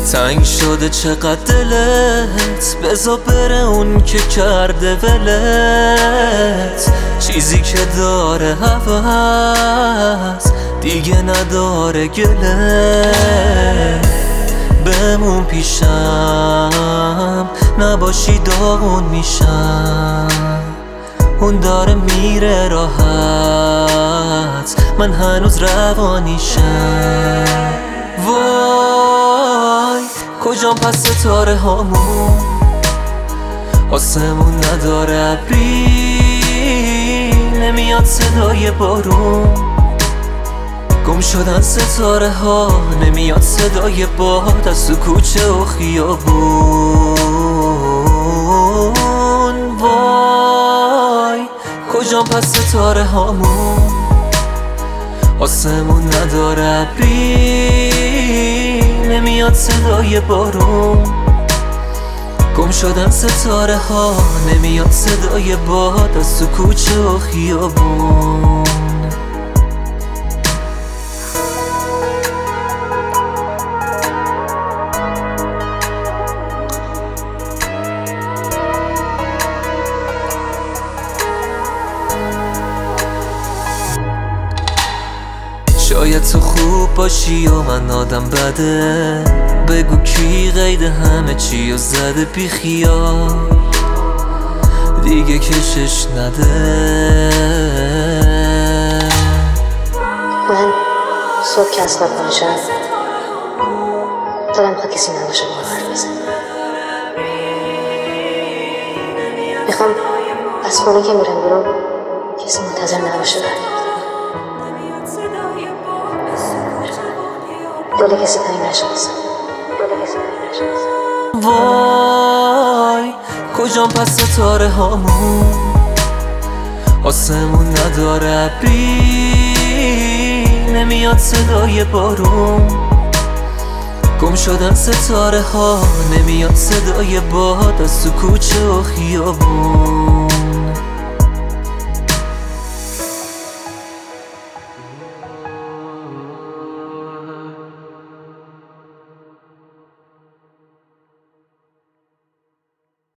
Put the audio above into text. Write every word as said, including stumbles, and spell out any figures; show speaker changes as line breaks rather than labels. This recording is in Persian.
تنگ شده چقدر دلت، بزا بره اون که کرده ولت. چیزی که داره هوس دیگه نداره گله. بمون پیشم نباشی داغون میشم. اون داره میره راحت، من هنوز روانیشم. وای کجام پس ستاره هامون، آسمون نداره ابری، نمیاد صدای بارون. گم شدن ستاره ها، نمیاد صدای باد از تو کوچه و خیابون. وای کجام پس ستاره هامون، آسمون نداره ابری، نمیاد صدای بارون. گم شدن ستاره ها، نمیاد صدای باد از تو کوچه و خیابون. شاید تو خوب باشی و من آدم بده، بگو کی قید همه چی و زده بی خیال، دیگه کشش نده.
من صبح که از خواب پاشم دلم خواه کسی نباشه با حرف بزن. میخوام از خونه که میرم برو کسی منتظر نباشه برگرد. دل کسی تنگ نشناسم.
وای کجام پس ستاره هامون، آسمون نداره ابری، نمیاد صدای بارون. گم شدن ستاره ها، نمیاد صدای باد از تو کوچه و خیابون.